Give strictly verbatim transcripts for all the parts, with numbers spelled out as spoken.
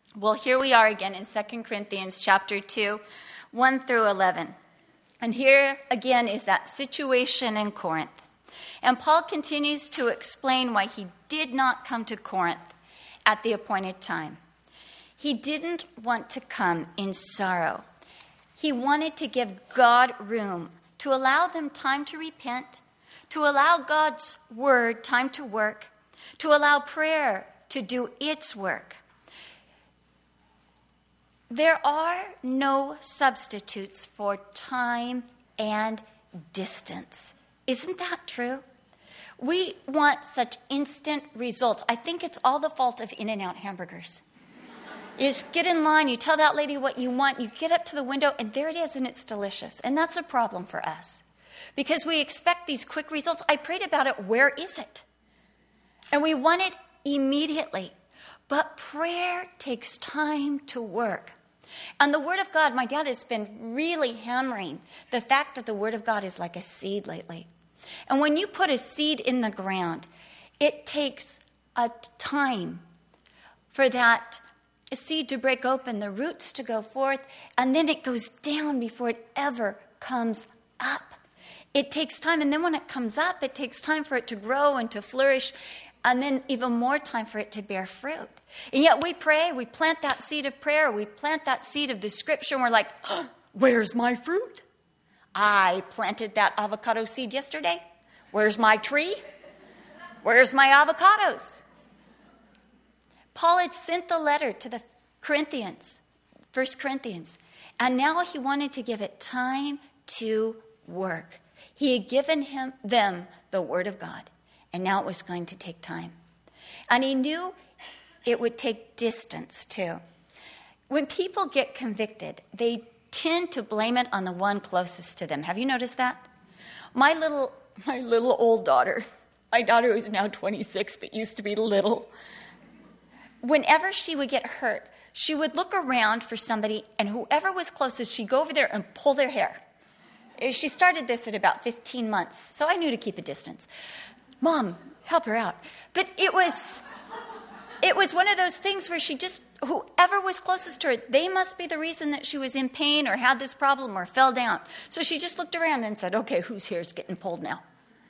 Well, here we are again in Second Corinthians chapter two, one through eleven. And here again is that situation in Corinth. And Paul continues to explain why he did not come to Corinth at the appointed time. He didn't want to come in sorrow. He wanted to give God room, to allow them time to repent, to allow God's word time to work, to allow prayer to do its work. There are no substitutes for time and distance. Isn't that true? We want such instant results. I think it's all the fault of In-N-Out hamburgers. You just get in line, you tell that lady what you want, you get up to the window, and there it is, and it's delicious. And that's a problem for us because we expect these quick results. I prayed about it. Where is it? And we want it immediately. But prayer takes time to work. And the Word of God, my dad has been really hammering the fact that the Word of God is like a seed lately. And when you put a seed in the ground, it takes a time for that seed to break open, the roots to go forth, and then it goes down before it ever comes up. It takes time, and then when it comes up, it takes time for it to grow and to flourish, and then even more time for it to bear fruit. And yet we pray, we plant that seed of prayer, we plant that seed of the scripture, and we're like, oh, where's my fruit? I planted that avocado seed yesterday. Where's my tree? Where's my avocados? Paul had sent the letter to the Corinthians, First Corinthians, and now he wanted to give it time to work. He had given him them the word of God, and now it was going to take time. And he knew it would take distance too. When people get convicted, they tend to blame it on the one closest to them. Have you noticed that? My little, my little old daughter, my daughter who's now twenty-six but used to be little, whenever she would get hurt, she would look around for somebody, and whoever was closest, she'd go over there and pull their hair. She started this at about fifteen months, so I knew to keep a distance. Mom, help her out. But it was, it was one of those things where she just, whoever was closest to her, they must be the reason that she was in pain or had this problem or fell down. So she just looked around and said, okay, whose hair is getting pulled now?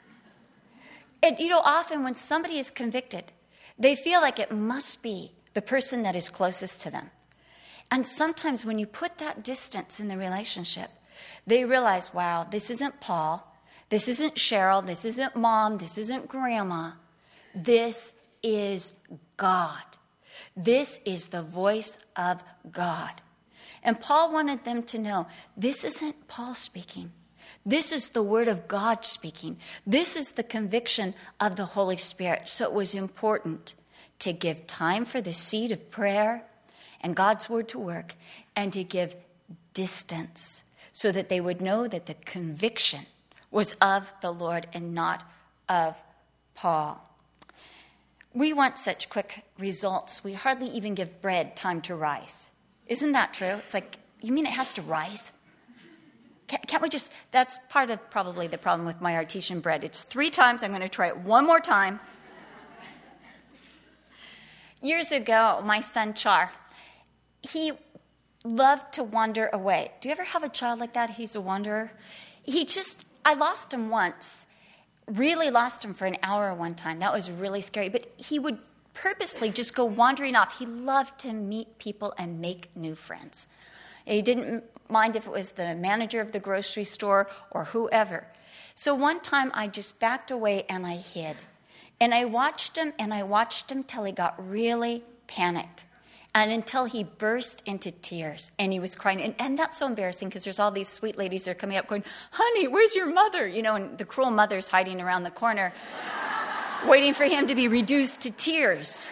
And you know, often when somebody is convicted, they feel like it must be the person that is closest to them. And sometimes when you put that distance in the relationship, they realize, wow, this isn't Paul, this isn't Cheryl, this isn't Mom, this isn't Grandma. This is God. This is the voice of God. And Paul wanted them to know, this isn't Paul speaking. This is the word of God speaking. This is the conviction of the Holy Spirit. So it was important to give time for the seed of prayer and God's word to work, and to give distance so that they would know that the conviction was of the Lord and not of Paul. We want such quick results. We hardly even give bread time to rise. Isn't that true? It's like, you mean it has to rise? Can't we just, that's part of probably the problem with my artesian bread. It's three times, I'm going to try it one more time. Years ago, my son Char, he loved to wander away. Do you ever have a child like that? He's a wanderer. He just, I lost him once, really lost him for an hour one time. That was really scary. But he would purposely just go wandering off. He loved to meet people and make new friends. He didn't mind if it was the manager of the grocery store or whoever. So one time I just backed away and I hid. And I watched him and I watched him till he got really panicked. And until he burst into tears and he was crying. And, and that's so embarrassing because there's all these sweet ladies that are coming up going, honey, where's your mother? You know, and the cruel mother's hiding around the corner waiting for him to be reduced to tears.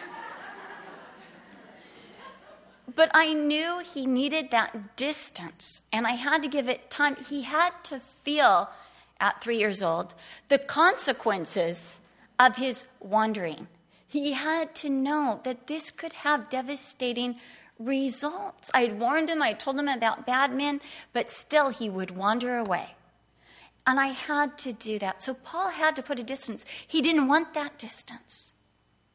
But I knew he needed that distance, and I had to give it time. He had to feel, at three years old, the consequences of his wandering. He had to know that this could have devastating results. I had warned him, I had told him about bad men, but still he would wander away. And I had to do that. So Paul had to put a distance. He didn't want that distance.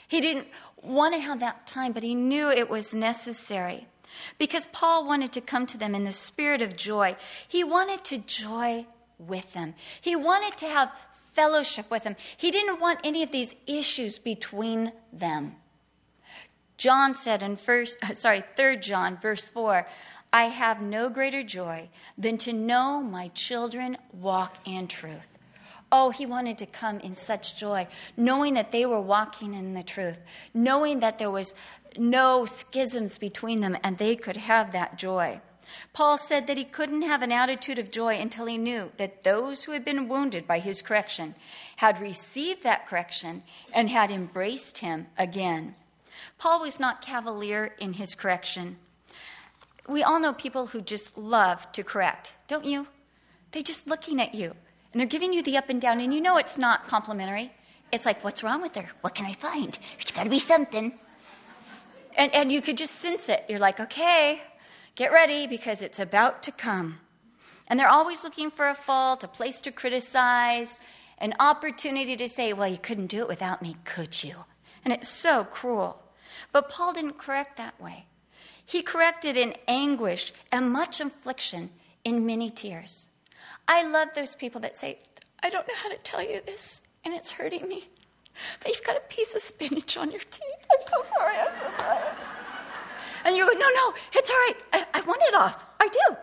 He didn't want to have that time, but he knew it was necessary. Because Paul wanted to come to them in the spirit of joy. He wanted to joy with them. He wanted to have fellowship with them. He didn't want any of these issues between them. John said in first, sorry, Third John, verse four, I have no greater joy than to know my children walk in truth. Oh, he wanted to come in such joy, knowing that they were walking in the truth, knowing that there was no schisms between them and they could have that joy. Paul said that he couldn't have an attitude of joy until he knew that those who had been wounded by his correction had received that correction and had embraced him again. Paul was not cavalier in his correction. We all know people who just love to correct, don't you? They're just looking at you and they're giving you the up and down, and you know it's not complimentary. It's like, what's wrong with her? What can I find? There's got to be something. And, and you could just sense it. You're like, okay, get ready because it's about to come. And they're always looking for a fault, a place to criticize, an opportunity to say, well, you couldn't do it without me, could you? And it's so cruel. But Paul didn't correct that way. He corrected in anguish and much affliction in many tears. I love those people that say, I don't know how to tell you this, and it's hurting me. But you've got a piece of spinach on your teeth. I'm so sorry, I'm so sorry. And you go, no, no, it's all right. I, I want it off. I do.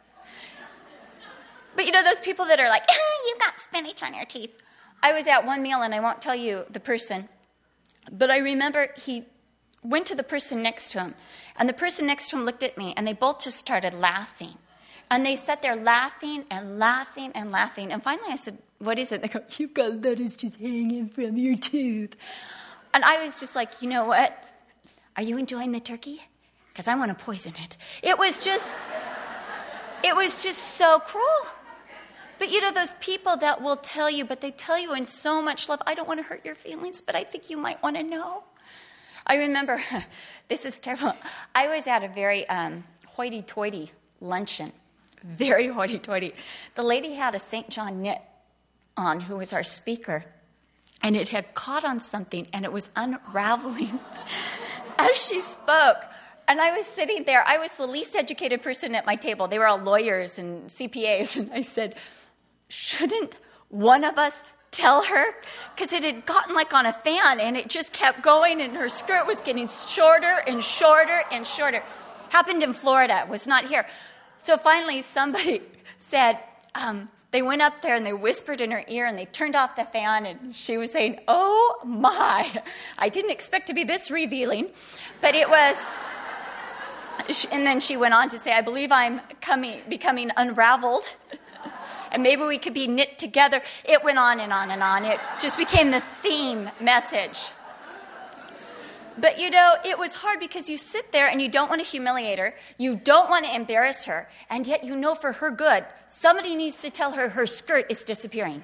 But you know those people that are like, ah, you got spinach on your teeth. I was at one meal, and I won't tell you the person, but I remember he went to the person next to him, and the person next to him looked at me, and they both just started laughing. And they sat there laughing and laughing and laughing. And finally I said, what is it? They go, you've got letters just hanging from your tooth. And I was just like, you know what? Are you enjoying the turkey? Because I want to poison it. It was just, it was just so cruel. But you know, those people that will tell you, but they tell you in so much love, I don't want to hurt your feelings, but I think you might want to know. I remember, this is terrible. I was at a very um, hoity-toity luncheon. Very hoity-toity. The lady had a Saint John knit on, who was our speaker, and it had caught on something, and it was unraveling as she spoke. And I was sitting there. I was the least educated person at my table. They were all lawyers and C P As, and I said, shouldn't one of us tell her? Because it had gotten like on a fan, and it just kept going, and her skirt was getting shorter and shorter and shorter. Happened in Florida. It was not here. So finally, somebody said, um, they went up there and they whispered in her ear and they turned off the fan, and she was saying, oh my, I didn't expect to be this revealing, but it was, and then she went on to say, I believe I'm coming, becoming unraveled, and maybe we could be knit together. It went on and on and on. It just became the theme message. But, you know, it was hard because you sit there and you don't want to humiliate her. You don't want to embarrass her. And yet you know for her good, somebody needs to tell her her skirt is disappearing.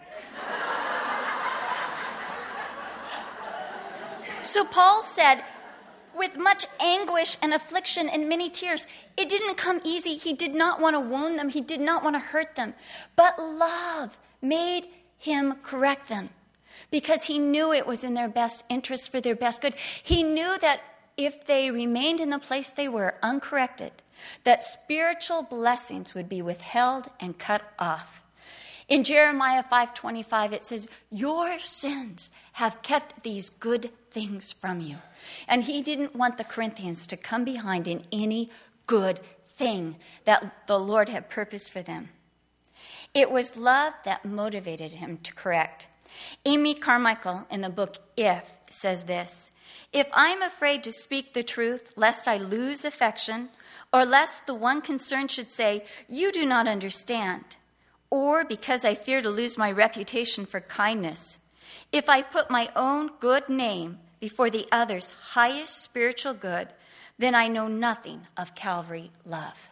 So Paul said, with much anguish and affliction and many tears, it didn't come easy. He did not want to wound them. He did not want to hurt them. But love made him correct them, because he knew it was in their best interest, for their best good. He knew that if they remained in the place they were, uncorrected, that spiritual blessings would be withheld and cut off. In Jeremiah five twenty-five, it says, your sins have kept these good things from you. And he didn't want the Corinthians to come behind in any good thing that the Lord had purposed for them. It was love that motivated him to correct. Amy Carmichael, in the book If, says this: if I'm afraid to speak the truth, lest I lose affection, or lest the one concerned should say, you do not understand, or because I fear to lose my reputation for kindness, if I put my own good name before the other's highest spiritual good, then I know nothing of Calvary love.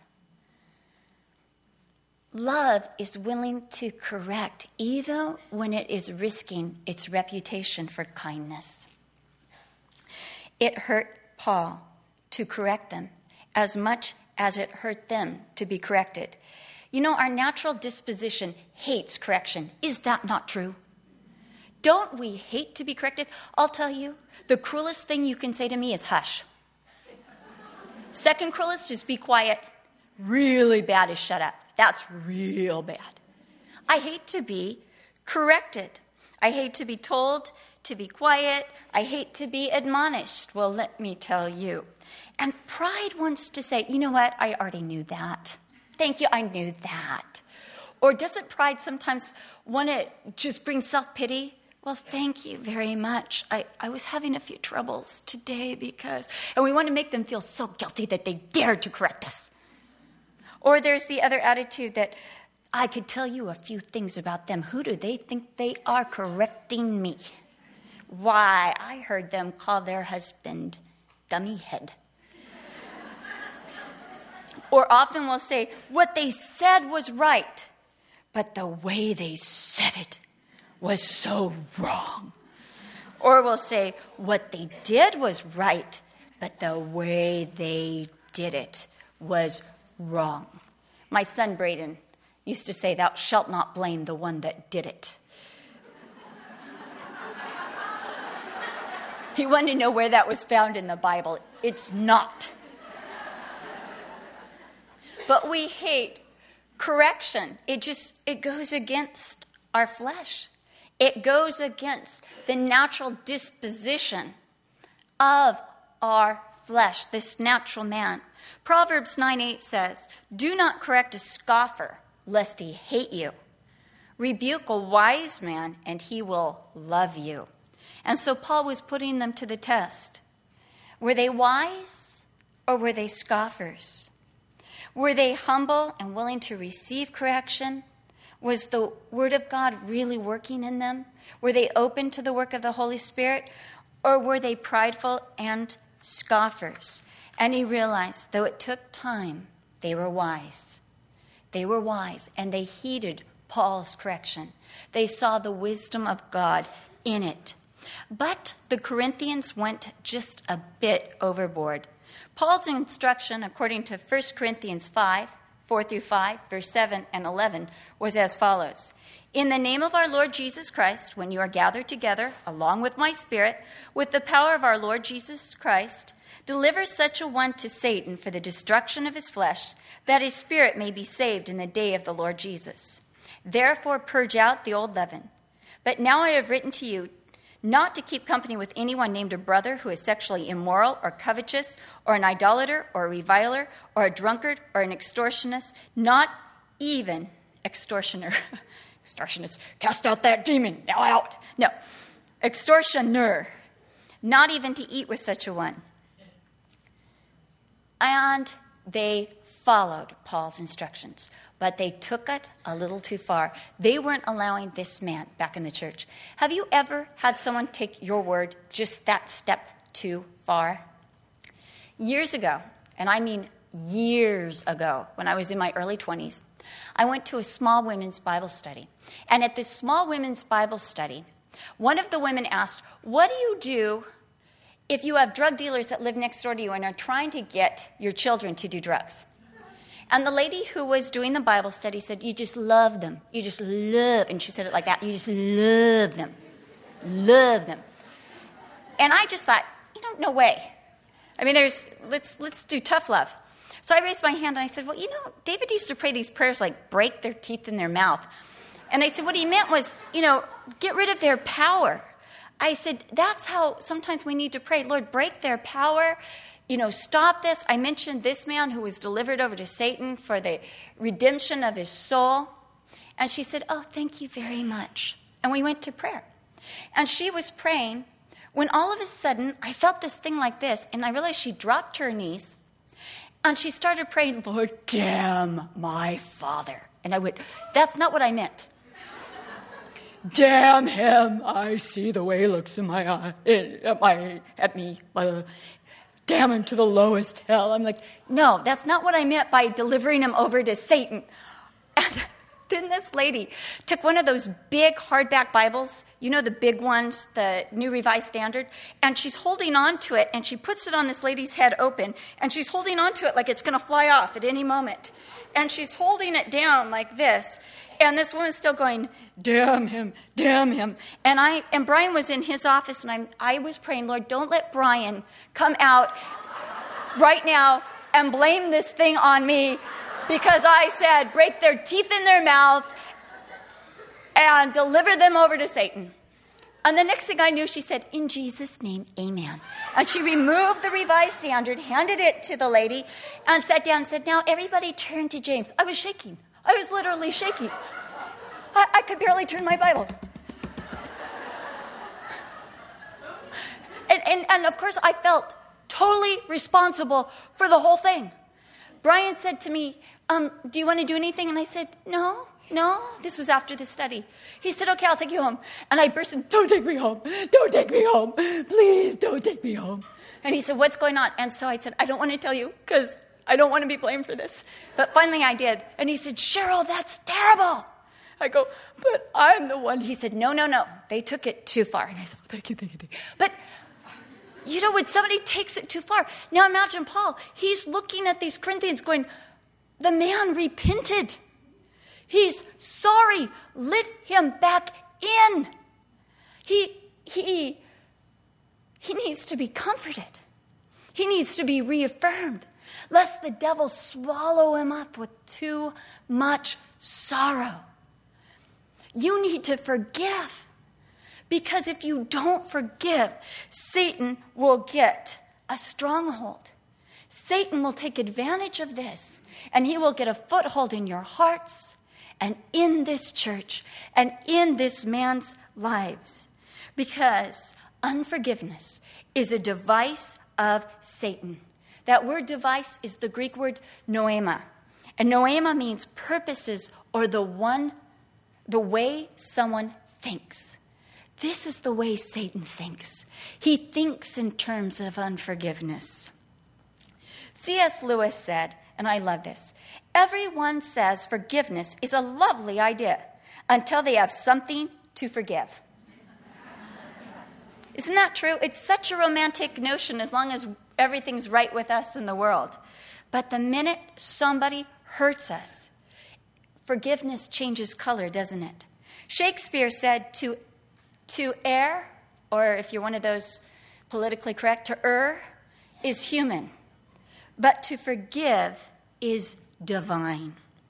Love is willing to correct even when it is risking its reputation for kindness. It hurt Paul to correct them as much as it hurt them to be corrected. You know, our natural disposition hates correction. Is that not true? Don't we hate to be corrected? I'll tell you, the cruelest thing you can say to me is hush. Second cruelest is be quiet. Really bad is shut up. That's real bad. I hate to be corrected. I hate to be told to be quiet. I hate to be admonished. Well, let me tell you. And pride wants to say, you know what? I already knew that. Thank you, I knew that. Or doesn't pride sometimes want to just bring self-pity? Well, thank you very much. I, I was having a few troubles today because... And we want to make them feel so guilty that they dared to correct us. Or there's the other attitude that I could tell you a few things about them. Who do they think they are correcting me? Why, I heard them call their husband dummy head. Or often we'll say, what they said was right, but the way they said it was so wrong. Or we'll say, what they did was right, but the way they did it was wrong. My son Braden used to say, thou shalt not blame the one that did it. He wanted to know where that was found in the Bible. It's not. But we hate correction. It just, it goes against our flesh. It goes against the natural disposition of our flesh, this natural man. Proverbs nine eight says, do not correct a scoffer, lest he hate you. Rebuke a wise man, and he will love you. And so Paul was putting them to the test. Were they wise, or were they scoffers? Were they humble and willing to receive correction? Was the Word of God really working in them? Were they open to the work of the Holy Spirit? Or were they prideful and scoffers? And he realized, though it took time, they were wise. They were wise, and they heeded Paul's correction. They saw the wisdom of God in it. But the Corinthians went just a bit overboard. Paul's instruction, according to First Corinthians five, four through five, verse seven and eleven, was as follows. In the name of our Lord Jesus Christ, when you are gathered together, along with my spirit, with the power of our Lord Jesus Christ, deliver such a one to Satan for the destruction of his flesh, that his spirit may be saved in the day of the Lord Jesus. Therefore purge out the old leaven. But now I have written to you not to keep company with anyone named a brother who is sexually immoral or covetous or an idolater or a reviler or a drunkard or an extortionist, not even extortioner. Extortionist, cast out that demon, now out. No, extortioner, not even to eat with such a one. And they followed Paul's instructions, but they took it a little too far. They weren't allowing this man back in the church. Have you ever had someone take your word just that step too far? Years ago, and I mean years ago, when I was in my early twenties, I went to a small women's Bible study. And at this small women's Bible study, one of the women asked, what do you do if you have drug dealers that live next door to you and are trying to get your children to do drugs? And the lady who was doing the Bible study said, you just love them. You just love, and she said it like that, you just love them. Love them. And I just thought, you know, no way. I mean, there's, let's let's do tough love. So I raised my hand and I said, well, you know, David used to pray these prayers like break their teeth in their mouth. And I said, what he meant was, you know, get rid of their power. I said, that's how sometimes we need to pray. Lord, break their power. You know, stop this. I mentioned this man who was delivered over to Satan for the redemption of his soul. And she said, oh, thank you very much. And we went to prayer. And she was praying when all of a sudden I felt this thing like this. And I realized she dropped to her knees. And she started praying, Lord, damn my father. And I went, that's not what I meant. Damn him. I see the way he looks in my eye, at, my, at me. Uh, damn him to the lowest hell. I'm like, no, that's not what I meant by delivering him over to Satan. And then this lady took one of those big hardback Bibles, you know, the big ones, the New Revised Standard, and she's holding on to it, and she puts it on this lady's head open, and she's holding on to it like it's going to fly off at any moment. And she's holding it down like this, And this woman's still going, damn him, damn him. And I and Brian was in his office, and I'm, I was praying, Lord, don't let Brian come out right now and blame this thing on me, because I said, break their teeth in their mouth and deliver them over to Satan. And the next thing I knew, she said, in Jesus' name, amen. And she removed the Revised Standard, handed it to the lady, and sat down and said, now everybody turn to James. I was shaking. I was literally shaking. I, I could barely turn my Bible. And, and, and of course, I felt totally responsible for the whole thing. Brian said to me, um, do you want to do anything? And I said, no, no. This was after the study. He said, okay, I'll take you home. And I burst in, don't take me home. Don't take me home. Please don't take me home. And he said, what's going on? And so I said, I don't want to tell you because I don't want to be blamed for this. But finally I did. And he said, Cheryl, that's terrible. I go, but I'm the one. He said, no, no, no. They took it too far. And I said, thank you, thank you, thank you. But you know, when somebody takes it too far. Now imagine Paul. He's looking at these Corinthians going, the man repented. He's sorry. Let him back in. He, he, he needs to be comforted. He needs to be reaffirmed, lest the devil swallow him up with too much sorrow. You need to forgive. Because if you don't forgive, Satan will get a stronghold. Satan will take advantage of this, and he will get a foothold in your hearts and in this church and in this man's lives. Because unforgiveness is a device of Satan. That word device is the Greek word noema. And noema means purposes or the one, the way someone thinks. This is the way Satan thinks. He thinks in terms of unforgiveness. C S Lewis said, and I love this, everyone says forgiveness is a lovely idea until they have something to forgive. Isn't that true? It's such a romantic notion as long as everything's right with us in the world. But the minute somebody hurts us, forgiveness changes color, doesn't it? Shakespeare said to To err, or if you're one of those politically correct, to err is human. But to forgive is divine.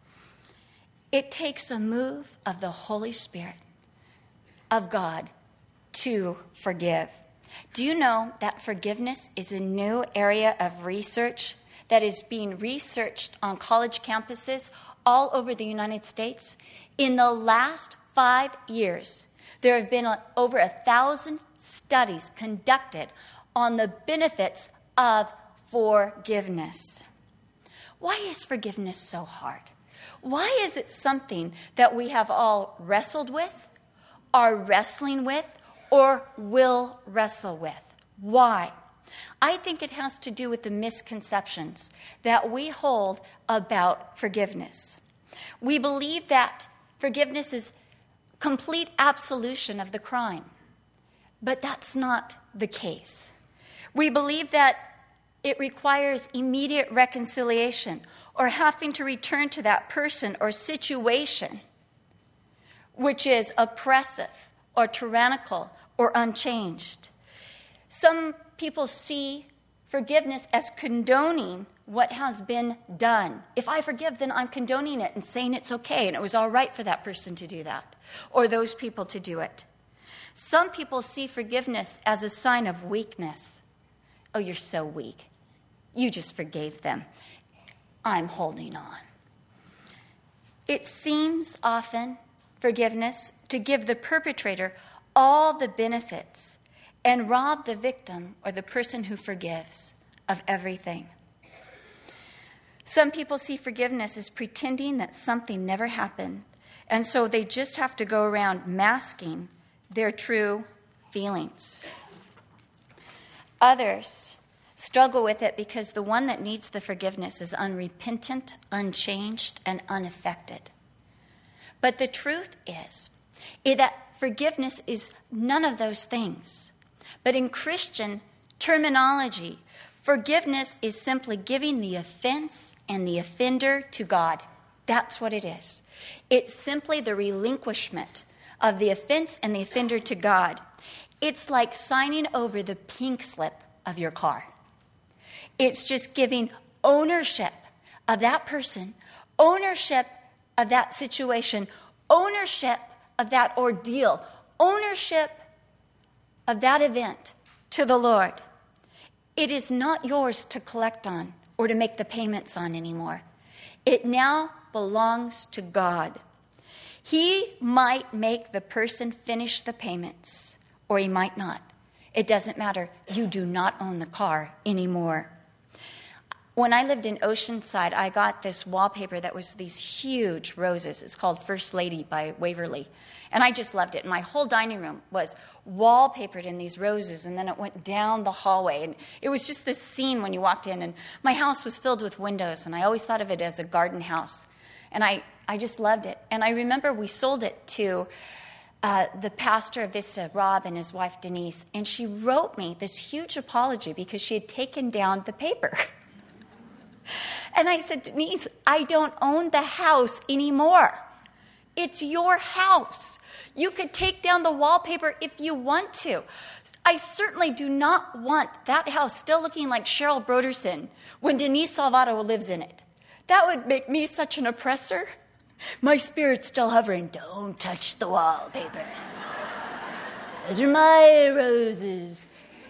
It takes a move of the Holy Spirit of God to forgive. Do you know that forgiveness is a new area of research that is being researched on college campuses all over the United States? In the last five years, there have been over a thousand studies conducted on the benefits of forgiveness. Why is forgiveness so hard? Why is it something that we have all wrestled with, are wrestling with, or will wrestle with? Why? I think it has to do with the misconceptions that we hold about forgiveness. We believe that forgiveness is complete absolution of the crime. But that's not the case. We believe that it requires immediate reconciliation or having to return to that person or situation which is oppressive or tyrannical or unchanged. Some people see forgiveness as condoning what has been done. If I forgive, then I'm condoning it and saying it's okay and it was all right for that person to do that or those people to do it. Some people see forgiveness as a sign of weakness. Oh, you're so weak. You just forgave them. I'm holding on. It seems often, forgiveness, to give the perpetrator all the benefits and rob the victim or the person who forgives of everything. Some people see forgiveness as pretending that something never happened, and so they just have to go around masking their true feelings. Others struggle with it because the one that needs the forgiveness is unrepentant, unchanged, and unaffected. But the truth is, is that forgiveness is none of those things. But in Christian terminology, forgiveness is simply giving the offense and the offender to God. That's what it is. It's simply the relinquishment of the offense and the offender to God. It's like signing over the pink slip of your car. It's just giving ownership of that person, ownership of that situation, ownership of that ordeal, ownership of that event to the Lord. It is not yours to collect on or to make the payments on anymore. It now belongs to God. He might make the person finish the payments, or he might not. It doesn't matter. You do not own the car anymore. When I lived in Oceanside, I got this wallpaper that was these huge roses. It's called First Lady by Waverly. And I just loved it. And my whole dining room was wallpapered in these roses. And then it went down the hallway. And it was just this scene when you walked in. And my house was filled with windows. And I always thought of it as a garden house. And I, I just loved it. And I remember we sold it to uh, the pastor of Vista, Rob, and his wife, Denise. And she wrote me this huge apology because she had taken down the paper. And I said, Denise, I don't own the house anymore. It's your house. You could take down the wallpaper if you want to. I certainly do not want that house still looking like Cheryl Broderson when Denise Salvato lives in it. That would make me such an oppressor. My spirit's still hovering. Don't touch the wallpaper. Those are my roses.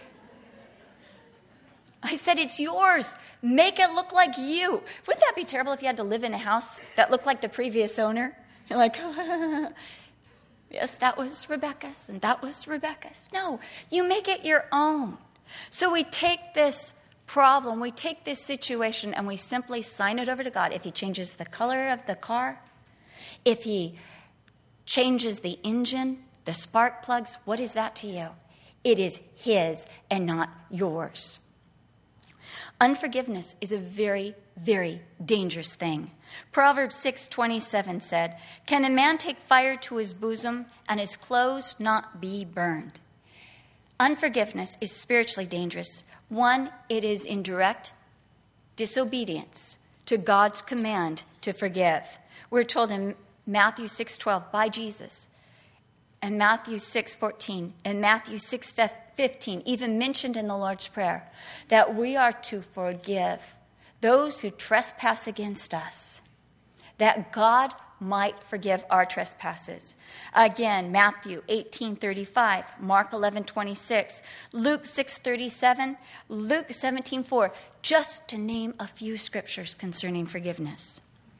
I said, it's yours. Make it look like you. Wouldn't that be terrible if you had to live in a house that looked like the previous owner? You're like, yes, that was Rebecca's, and that was Rebecca's. No, you make it your own. So we take this problem, we take this situation, and we simply sign it over to God. If he changes the color of the car, if he changes the engine, the spark plugs, what is that to you? It is his and not yours. Unforgiveness is a very, very dangerous thing. Proverbs six twenty-seven said, "Can a man take fire to his bosom and his clothes not be burned?" Unforgiveness is spiritually dangerous. One, it is in direct disobedience to God's command to forgive. We're told in Matthew six twelve by Jesus, and Matthew six fourteen, and Matthew six fifteen, even mentioned in the Lord's Prayer, that we are to forgive those who trespass against us, that God might forgive our trespasses. Again, Matthew eighteen thirty-five, Mark eleven twenty-six, Luke six thirty-seven, Luke seventeen four, just to name a few scriptures concerning forgiveness.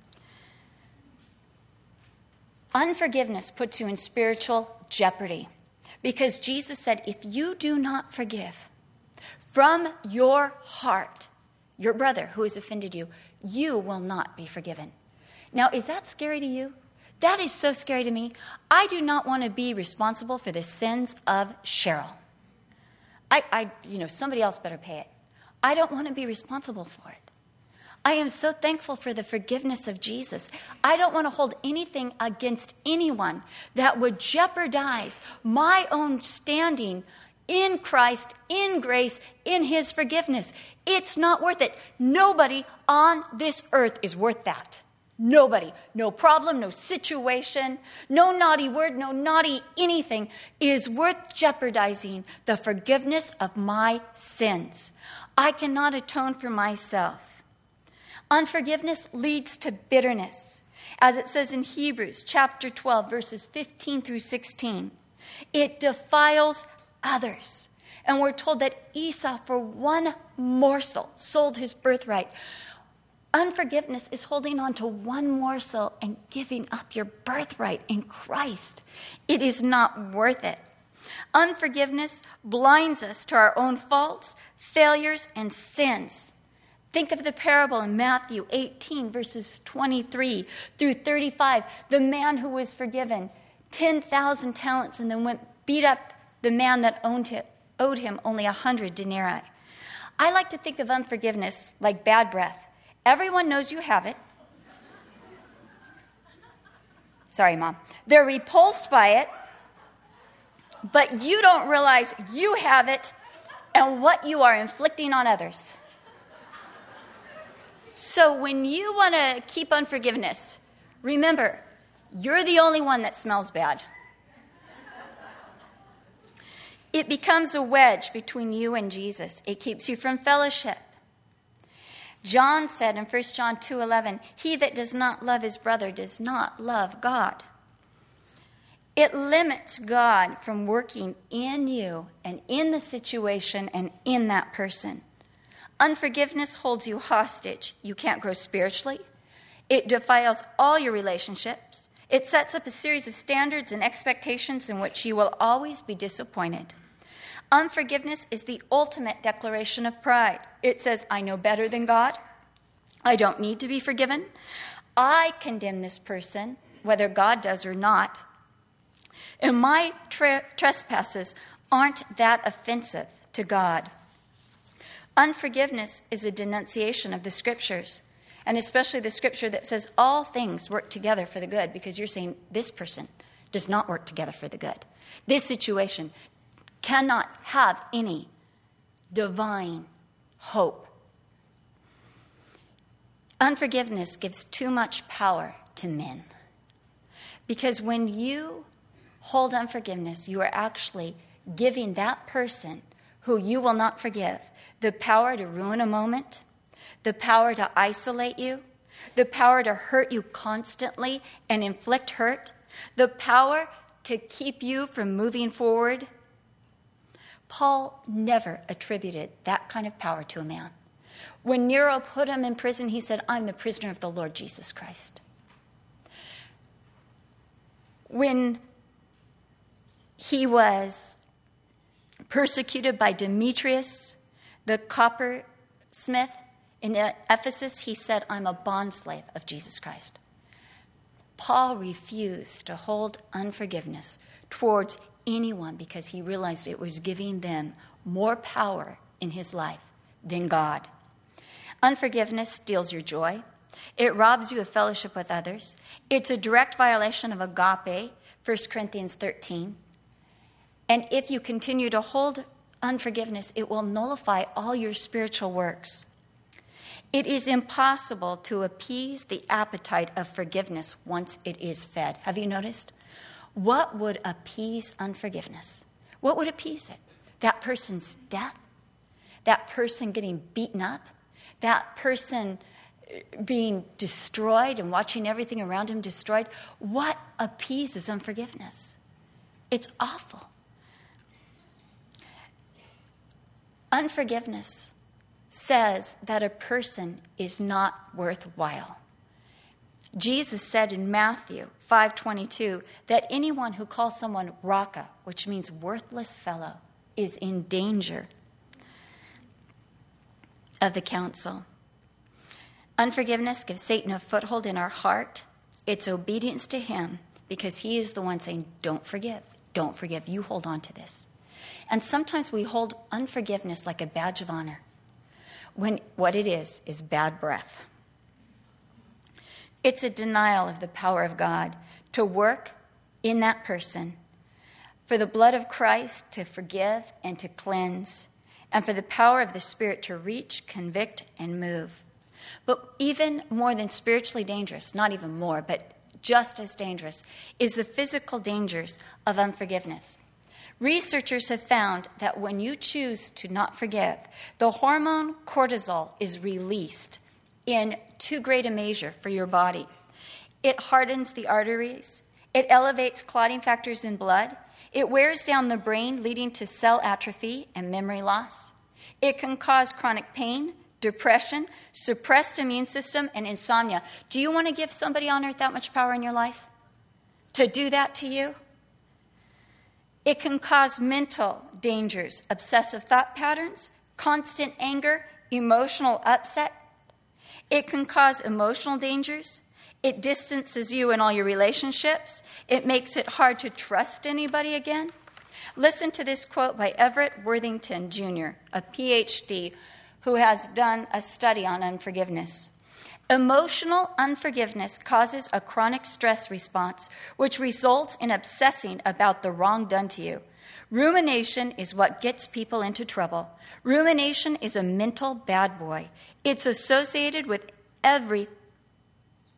Unforgiveness puts you in spiritual jeopardy because Jesus said, if you do not forgive from your heart your brother who has offended you, you will not be forgiven. Now, is that scary to you? That is so scary to me. I do not want to be responsible for the sins of Cheryl. I, I, you know, somebody else better pay it. I don't want to be responsible for it. I am so thankful for the forgiveness of Jesus. I don't want to hold anything against anyone that would jeopardize my own standing in Christ, in grace, in his forgiveness. It's not worth it. Nobody on this earth is worth that. Nobody. No problem, no situation, no naughty word, no naughty anything is worth jeopardizing the forgiveness of my sins. I cannot atone for myself. Unforgiveness leads to bitterness. As it says in Hebrews chapter twelve, verses fifteen through sixteen, it defiles others. And we're told that Esau, for one morsel, sold his birthright. Unforgiveness is holding on to one morsel and giving up your birthright in Christ. It is not worth it. Unforgiveness blinds us to our own faults, failures, and sins. Think of the parable in Matthew eighteen, verses twenty-three through thirty-five. The man who was forgiven ten thousand talents and then went beat up the man that owned him, owed him only one hundred denarii. I like to think of unforgiveness like bad breath. Everyone knows you have it. Sorry, Mom. They're repulsed by it, but you don't realize you have it and what you are inflicting on others. So when you want to keep unforgiveness Remember, you're the only one that smells bad. It becomes a wedge between you and Jesus. It keeps you from fellowship. John said in First John two eleven, he that does not love his brother does not love God. It limits God from working in you and in the situation and in that person. Unforgiveness holds you hostage. You can't grow spiritually. It defiles all your relationships. It sets up a series of standards and expectations in which you will always be disappointed. Unforgiveness is the ultimate declaration of pride. It says, I know better than God. I don't need to be forgiven. I condemn this person, whether God does or not. And my tre- trespasses aren't that offensive to God. Unforgiveness is a denunciation of the scriptures, and especially the scripture that says all things work together for the good, because you're saying this person does not work together for the good. This situation cannot have any divine hope. Unforgiveness gives too much power to men, because when you hold unforgiveness, you are actually giving that person who you will not forgive the power to ruin a moment, the power to isolate you, the power to hurt you constantly and inflict hurt, the power to keep you from moving forward. Paul never attributed that kind of power to a man. When Nero put him in prison, he said, I'm the prisoner of the Lord Jesus Christ. When he was persecuted by Demetrius, the coppersmith in Ephesus, he said, I'm a bondslave of Jesus Christ. Paul refused to hold unforgiveness towards anyone because he realized it was giving them more power in his life than God. Unforgiveness steals your joy. It robs you of fellowship with others. It's a direct violation of agape, First Corinthians thirteen. And if you continue to hold unforgiveness, it will nullify all your spiritual works. It is impossible to appease the appetite of forgiveness once it is fed. Have you noticed? What would appease unforgiveness? What would appease it? That person's death? That person getting beaten up? That person being destroyed and watching everything around him destroyed? What appeases unforgiveness? It's awful. Unforgiveness says that a person is not worthwhile. Jesus said in Matthew five twenty-two that anyone who calls someone raka, which means worthless fellow, is in danger of the council. Unforgiveness gives Satan a foothold in our heart. It's obedience to him because he is the one saying, don't forgive, don't forgive. You hold on to this. And sometimes we hold unforgiveness like a badge of honor, when what it is is bad breath. It's a denial of the power of God to work in that person, for the blood of Christ to forgive and to cleanse, and for the power of the Spirit to reach, convict, and move. But even more than spiritually dangerous, not even more, but just as dangerous, is the physical dangers of unforgiveness. Researchers have found that when you choose to not forgive, the hormone cortisol is released in too great a measure for your body. It hardens the arteries. It elevates clotting factors in blood. It wears down the brain, leading to cell atrophy and memory loss. It can cause chronic pain, depression, suppressed immune system, and insomnia. Do you want to give somebody on earth that much power in your life to do that to you? It can cause mental dangers, obsessive thought patterns, constant anger, emotional upset. It can cause emotional dangers. It distances you in all your relationships. It makes it hard to trust anybody again. Listen to this quote by Everett Worthington Junior, a P H D who has done a study on unforgiveness. Emotional unforgiveness causes a chronic stress response, which results in obsessing about the wrong done to you. Rumination is what gets people into trouble. Rumination is a mental bad boy. It's associated with every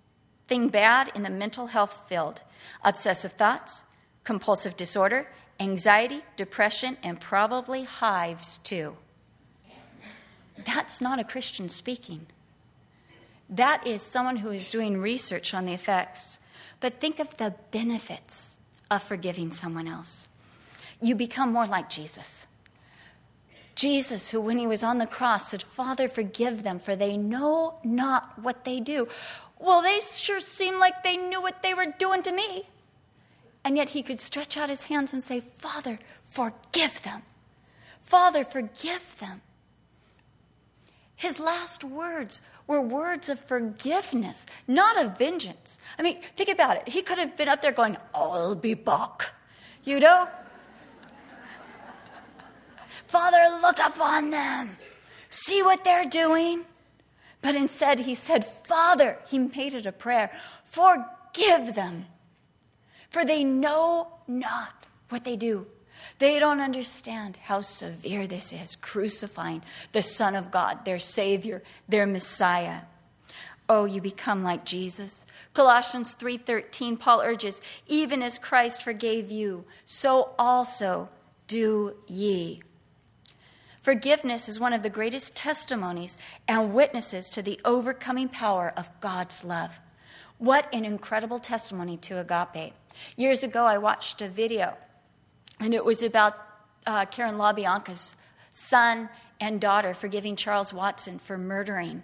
anything bad in the mental health field. Obsessive thoughts, compulsive disorder, anxiety, depression, and probably hives too. That's not a Christian speaking. That is someone who is doing research on the effects. But think of the benefits of forgiving someone else. You become more like Jesus. Jesus, who when he was on the cross said, Father, forgive them, for they know not what they do. Well, they sure seemed like they knew what they were doing to me. And yet he could stretch out his hands and say, Father, forgive them. Father, forgive them. His last words were words of forgiveness, not of vengeance. I mean, think about it. He could have been up there going, I'll be back. You know? Father, look upon them. See what they're doing. But instead he said, Father, he made it a prayer, forgive them. For they know not what they do. They don't understand how severe this is, crucifying the Son of God, their Savior, their Messiah. Oh, you become like Jesus. Colossians three thirteen, Paul urges, even as Christ forgave you, so also do ye. Forgiveness is one of the greatest testimonies and witnesses to the overcoming power of God's love. What an incredible testimony to agape. Years ago, I watched a video, and it was about uh, Karen LaBianca's son and daughter forgiving Charles Watson for murdering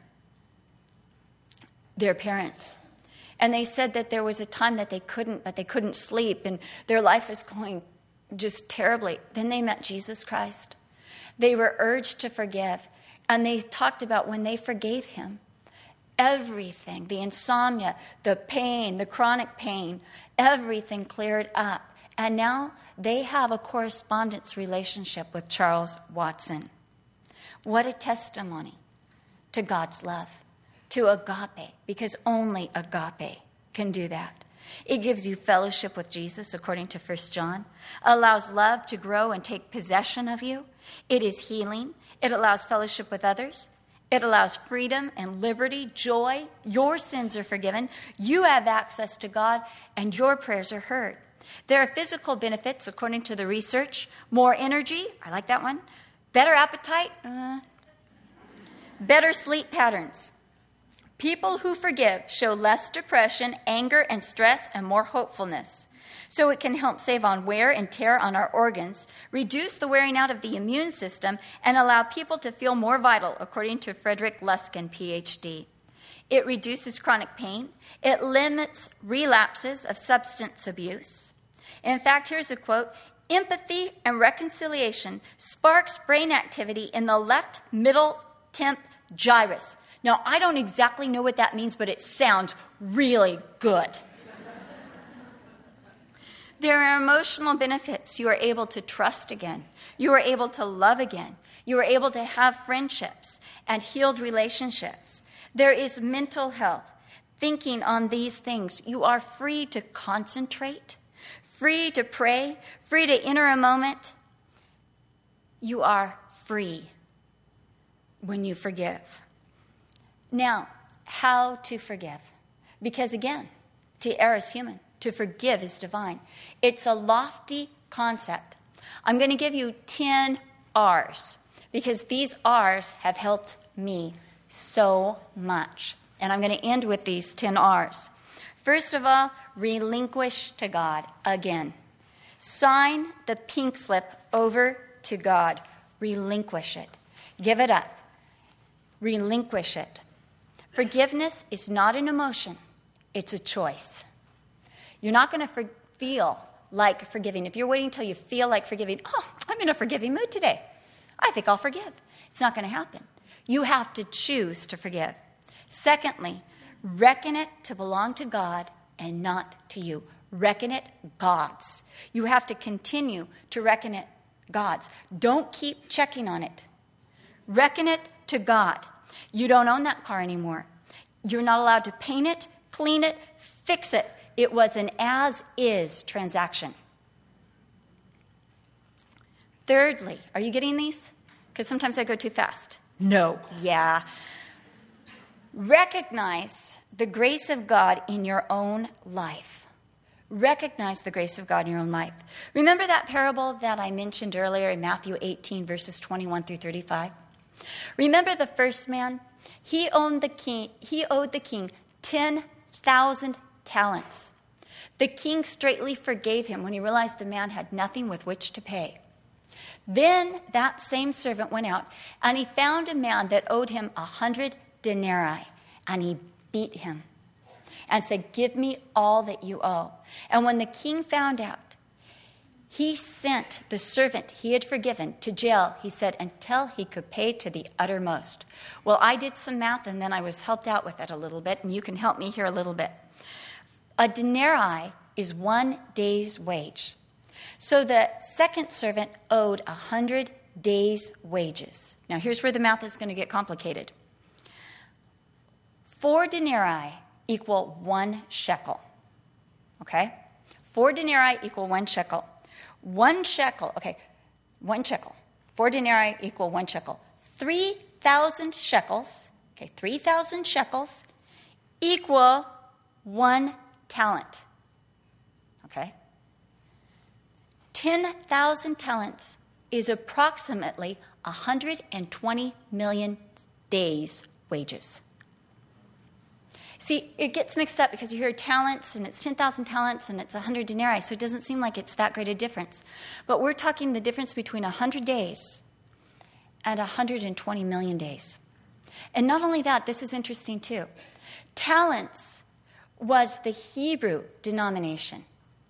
their parents. And they said that there was a time that they couldn't, but they couldn't sleep, and their life was going just terribly. Then they met Jesus Christ. They were urged to forgive, and they talked about when they forgave him, everything, the insomnia, the pain, the chronic pain, everything cleared up. And now they have a correspondence relationship with Charles Watson. What a testimony to God's love, to agape, because only agape can do that. It gives you fellowship with Jesus, according to First John, allows love to grow and take possession of you. It is healing. It allows fellowship with others. It allows freedom and liberty, joy. Your sins are forgiven. You have access to God, and your prayers are heard. There are physical benefits, according to the research. More energy. I like that one. Better appetite. Uh, better sleep patterns. People who forgive show less depression, anger, and stress, and more hopefulness. So it can help save on wear and tear on our organs, reduce the wearing out of the immune system, and allow people to feel more vital, according to Frederick Luskin, P H D. It reduces chronic pain. It limits relapses of substance abuse. In fact, here's a quote, empathy and reconciliation sparks brain activity in the left middle temp gyrus. Now, I don't exactly know what that means, but it sounds really good. There are emotional benefits. You are able to trust again. You are able to love again. You are able to have friendships and healed relationships. There is mental health. Thinking on these things, you are free to concentrate, free to pray, free to enter a moment. You are free when you forgive. Now, how to forgive? Because again, to err is human. To forgive is divine. It's a lofty concept. I'm going to give you ten R's because these R's have helped me so much. And I'm going to end with these ten R's. First of all, relinquish to God again. Sign the pink slip over to God. Relinquish it. Give it up. Relinquish it. Forgiveness is not an emotion. It's a choice. You're not going to for- feel like forgiving. If you're waiting until you feel like forgiving, oh, I'm in a forgiving mood today. I think I'll forgive. It's not going to happen. You have to choose to forgive. Secondly, reckon it to belong to God and not to you. Reckon it God's. You have to continue to reckon it God's. Don't keep checking on it. Reckon it to God. You don't own that car anymore. You're not allowed to paint it, clean it, fix it. It was an as-is transaction. Thirdly, are you getting these? Because sometimes I go too fast. No. Yeah. Recognize the grace of God in your own life. Recognize the grace of God in your own life. Remember that parable that I mentioned earlier in Matthew eighteen, verses twenty-one through thirty-five? Remember the first man? He owned the king, he owed the king ten thousand talents. The king straightly forgave him when he realized the man had nothing with which to pay. Then that same servant went out, and he found a man that owed him a hundred denarii, and he beat him and said, "Give me all that you owe." And when the king found out, he sent the servant he had forgiven to jail, he said, until he could pay to the uttermost. Well, I did some math, and then I was helped out with it a little bit, and you can help me here a little bit. A denarii is one day's wage. So the second servant owed a hundred days' wages. Now, here's where the math is going to get complicated. Four denarii equal one shekel. Okay? Four denarii equal one shekel. One shekel, okay, one shekel. Four denarii equal one shekel. Three thousand shekels, okay, three thousand shekels equal one talent. Okay? ten thousand talents is approximately one hundred twenty million days' wages. See, it gets mixed up because you hear talents, and it's ten thousand talents, and it's one hundred denarii, so it doesn't seem like it's that great a difference. But we're talking the difference between one hundred days and one hundred twenty million days. And not only that, this is interesting too. Talents was the Hebrew denomination.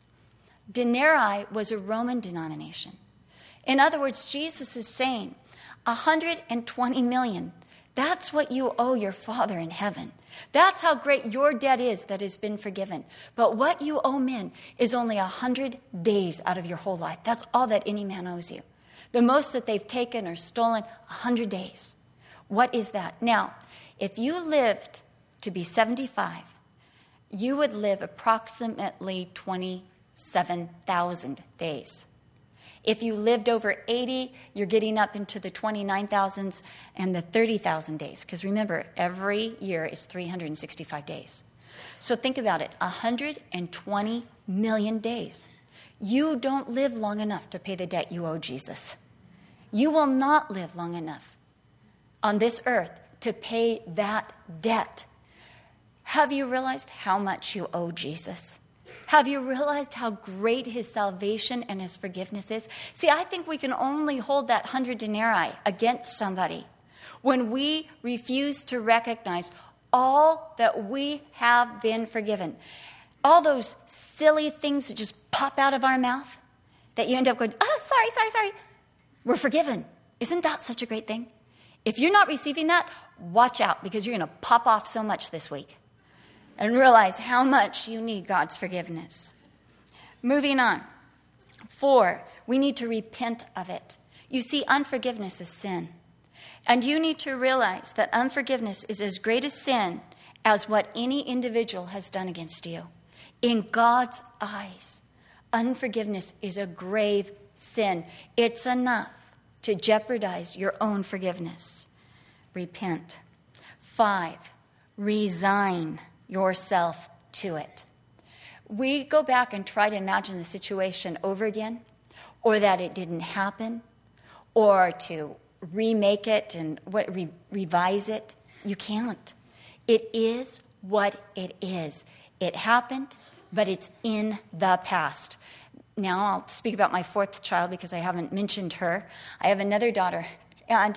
Denarii was a Roman denomination. In other words, Jesus is saying, one hundred twenty million, that's what you owe your Father in heaven. That's how great your debt is that has been forgiven. But what you owe men is only one hundred days out of your whole life. That's all that any man owes you. The most that they've taken or stolen, one hundred days. What is that? Now, if you lived to be seventy-five, you would live approximately twenty-seven thousand days. If you lived over eighty, you're getting up into the twenty-nine thousands and the thirty thousand days. Because remember, every year is three hundred sixty-five days. So think about it, one hundred twenty million days. You don't live long enough to pay the debt you owe Jesus. You will not live long enough on this earth to pay that debt. Have you realized how much you owe Jesus? Have you realized how great his salvation and his forgiveness is? See, I think we can only hold that hundred denarii against somebody when we refuse to recognize all that we have been forgiven. All those silly things that just pop out of our mouth that you end up going, oh, sorry, sorry, sorry. We're forgiven. Isn't that such a great thing? If you're not receiving that, watch out, because you're going to pop off so much this week and realize how much you need God's forgiveness. Moving on. Four, we need to repent of it. You see, unforgiveness is sin. And you need to realize that unforgiveness is as great a sin as what any individual has done against you. In God's eyes, unforgiveness is a grave sin. It's enough to jeopardize your own forgiveness. Repent. Five, resign yourself to it. We go back and try to imagine the situation over again, or that it didn't happen, or to remake it and what re- revise it. You can't. It is what it is. It happened, but it's in the past. Now I'll speak about my fourth child because I haven't mentioned her. I have another daughter, and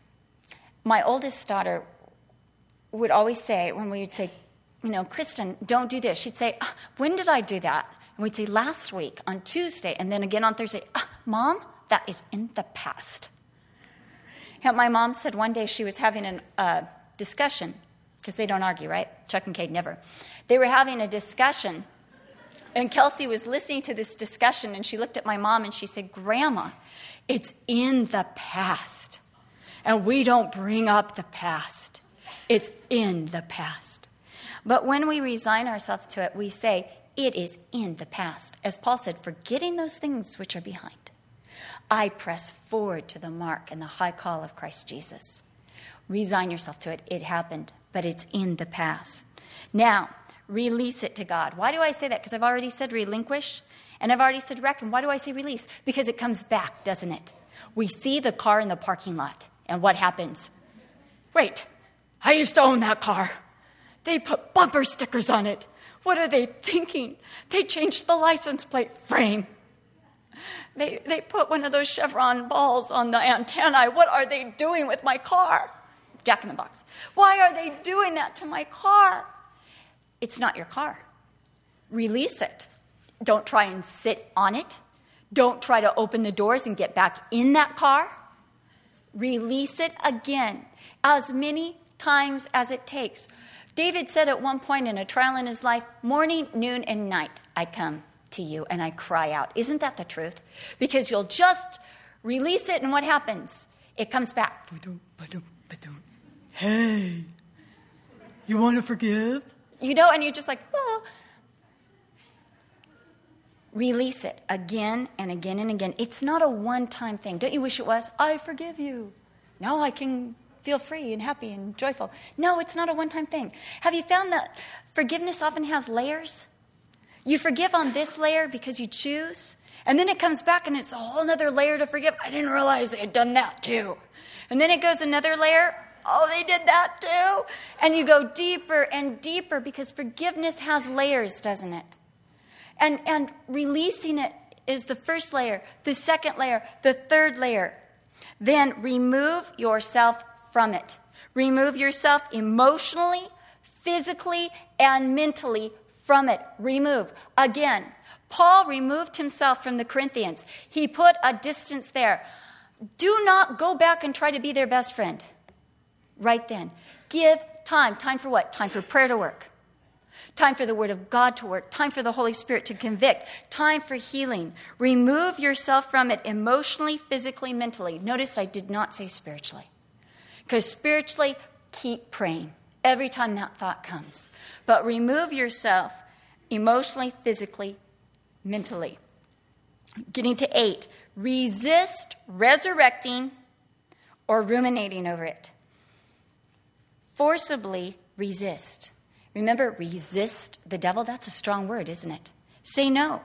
my oldest daughter would always say, when we would say, you know, Kristen, don't do this. She'd say, when did I do that? And we'd say, last week on Tuesday, and then again on Thursday. Ah, Mom, that is in the past. And my mom said one day she was having a uh, discussion, because they don't argue, right? Chuck and Kate never. They were having a discussion, and Kelsey was listening to this discussion, and she looked at my mom and she said, Grandma, it's in the past. And we don't bring up the past. It's in the past. But when we resign ourselves to it, we say, it is in the past. As Paul said, forgetting those things which are behind, I press forward to the mark and the high call of Christ Jesus. Resign yourself to it. It happened, but it's in the past. Now, release it to God. Why do I say that? Because I've already said relinquish, and I've already said reckon. Why do I say release? Because it comes back, doesn't it? We see the car in the parking lot, and what happens? Wait, I used to own that car. They put bumper stickers on it. What are they thinking? They changed the license plate frame. They they put one of those chevron balls on the antennae. What are they doing with my car? Jack in the Box. Why are they doing that to my car? It's not your car. Release it. Don't try and sit on it. Don't try to open the doors and get back in that car. Release it again, as many times as it takes. David said at one point in a trial in his life, morning, noon, and night, I come to you and I cry out. Isn't that the truth? Because you'll just release it and what happens? It comes back. Hey, you want to forgive? You know, and you're just like, oh. Release it again and again and again. It's not a one-time thing. Don't you wish it was? I forgive you. Now I can feel free and happy and joyful. No, it's not a one-time thing. Have you found that forgiveness often has layers? You forgive on this layer because you choose, and then it comes back and it's a whole other layer to forgive. I didn't realize they had done that too. And then it goes another layer. Oh, they did that too. And you go deeper and deeper because forgiveness has layers, doesn't it? And and releasing it is the first layer, the second layer, the third layer. Then remove yourself from it. Remove yourself emotionally, physically, and mentally from it. Remove. Again, Paul removed himself from the Corinthians. He put a distance there. Do not go back and try to be their best friend. Right then. Give time. Time for what? Time for prayer to work. Time for the Word of God to work. Time for the Holy Spirit to convict. Time for healing. Remove yourself from it emotionally, physically, mentally. Notice I did not say spiritually. Because spiritually, keep praying every time that thought comes. But remove yourself emotionally, physically, mentally. Getting to eight. Resist resurrecting or ruminating over it. Forcibly resist. Remember, resist the devil? That's a strong word, isn't it? Say no.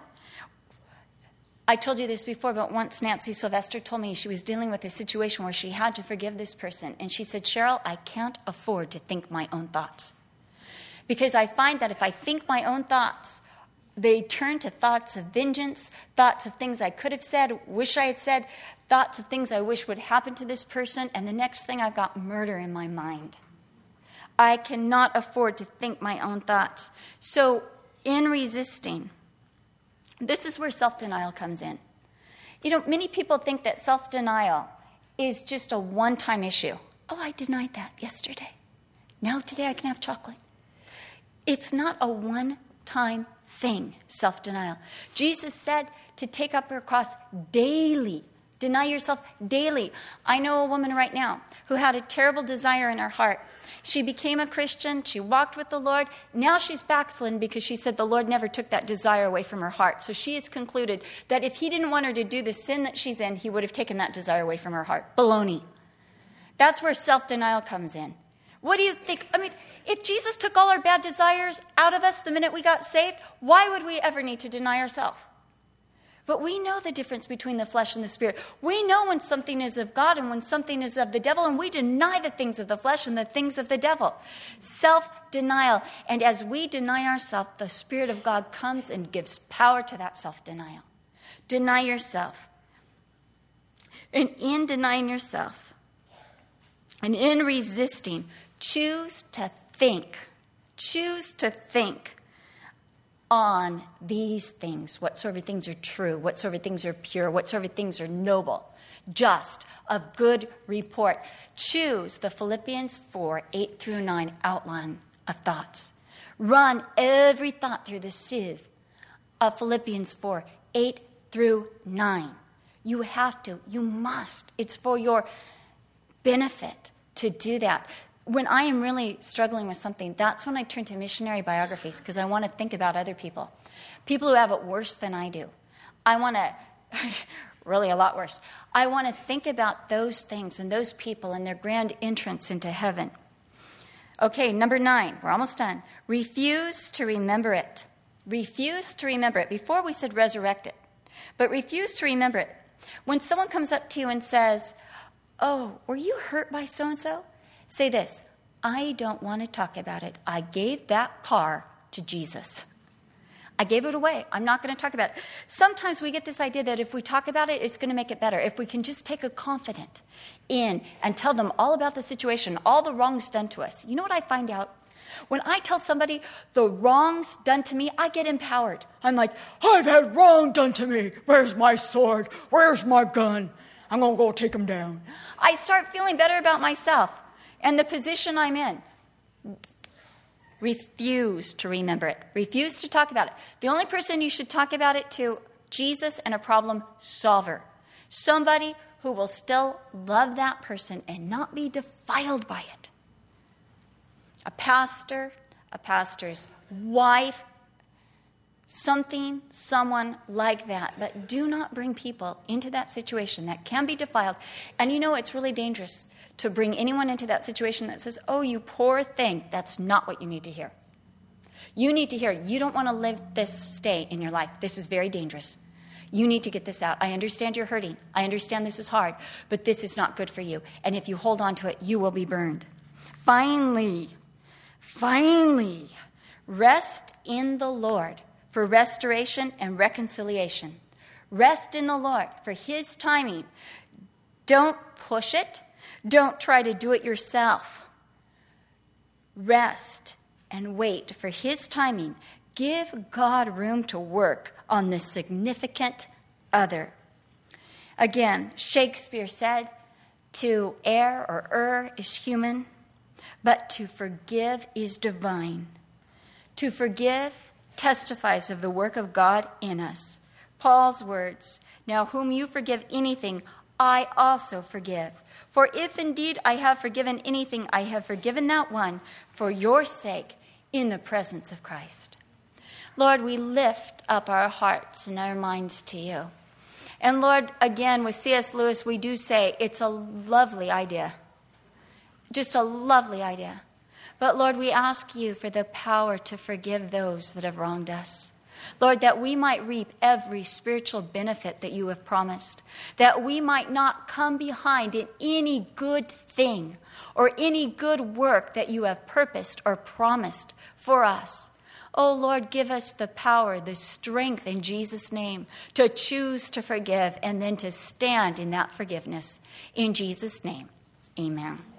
I told you this before, but once Nancy Sylvester told me she was dealing with a situation where she had to forgive this person. And she said, Cheryl, I can't afford to think my own thoughts. Because I find that if I think my own thoughts, they turn to thoughts of vengeance, thoughts of things I could have said, wish I had said, thoughts of things I wish would happen to this person. And the next thing, I've got murder in my mind. I cannot afford to think my own thoughts. So in resisting, this is where self-denial comes in. You know, many people think that self-denial is just a one-time issue. Oh, I denied that yesterday. Now today I can have chocolate. It's not a one-time thing, self-denial. Jesus said to take up your cross daily. Deny yourself daily. I know a woman right now who had a terrible desire in her heart. She became a Christian. She walked with the Lord. Now she's backslidden because she said the Lord never took that desire away from her heart. So she has concluded that if he didn't want her to do the sin that she's in, he would have taken that desire away from her heart. Baloney. That's where self-denial comes in. What do you think? I mean, if Jesus took all our bad desires out of us the minute we got saved, why would we ever need to deny ourselves? But we know the difference between the flesh and the spirit. We know when something is of God and when something is of the devil, and we deny the things of the flesh and the things of the devil. Self-denial. And as we deny ourselves, the Spirit of God comes and gives power to that self-denial. Deny yourself. And in denying yourself, and in resisting, choose to think. Choose to think on these things, whatsoever things are true, whatsoever things are pure, whatsoever things are noble, just, of good report. Choose the Philippians four, eight through nine outline of thoughts. Run every thought through the sieve of Philippians four, eight through nine. You have to, you must. It's for your benefit to do that. When I am really struggling with something, that's when I turn to missionary biographies because I want to think about other people. People who have it worse than I do. I want to, really a lot worse. I want to think about those things and those people and their grand entrance into heaven. Okay, number nine. We're almost done. Refuse to remember it. Refuse to remember it. Before we said resurrect it, but refuse to remember it. When someone comes up to you and says, oh, were you hurt by so-and-so? Say this, I don't want to talk about it. I gave that car to Jesus. I gave it away. I'm not going to talk about it. Sometimes we get this idea that if we talk about it, it's going to make it better. If we can just take a confidant in and tell them all about the situation, all the wrongs done to us. You know what I find out? When I tell somebody the wrongs done to me, I get empowered. I'm like, I've had wrong done to me. Where's my sword? Where's my gun? I'm going to go take them down. I start feeling better about myself and the position I'm in. Refuse to remember it. Refuse to talk about it. The only person you should talk about it to, Jesus and a problem solver. Somebody who will still love that person and not be defiled by it. A pastor, a pastor's wife, something, someone like that. But do not bring people into that situation that can be defiled. And you know, it's really dangerous to bring anyone into that situation that says, oh, you poor thing. That's not what you need to hear. You need to hear, you don't want to live this stay in your life. This is very dangerous. You need to get this out. I understand you're hurting. I understand this is hard, but this is not good for you. And if you hold on to it, you will be burned. Finally, finally, rest in the Lord for restoration and reconciliation. Rest in the Lord for his timing. Don't push it. Don't try to do it yourself. Rest and wait for his timing. Give God room to work on the significant other. Again, Shakespeare said, to err or err is human, but to forgive is divine. To forgive testifies of the work of God in us. Paul's words, now whom you forgive anything, I also forgive. For if indeed I have forgiven anything, I have forgiven that one for your sake in the presence of Christ. Lord, we lift up our hearts and our minds to you. And Lord, again, with C S Lewis, we do say it's a lovely idea. Just a lovely idea. But Lord, we ask you for the power to forgive those that have wronged us. Lord, that we might reap every spiritual benefit that you have promised, that we might not come behind in any good thing or any good work that you have purposed or promised for us. Oh, Lord, give us the power, the strength in Jesus' name to choose to forgive and then to stand in that forgiveness. In Jesus' name, amen.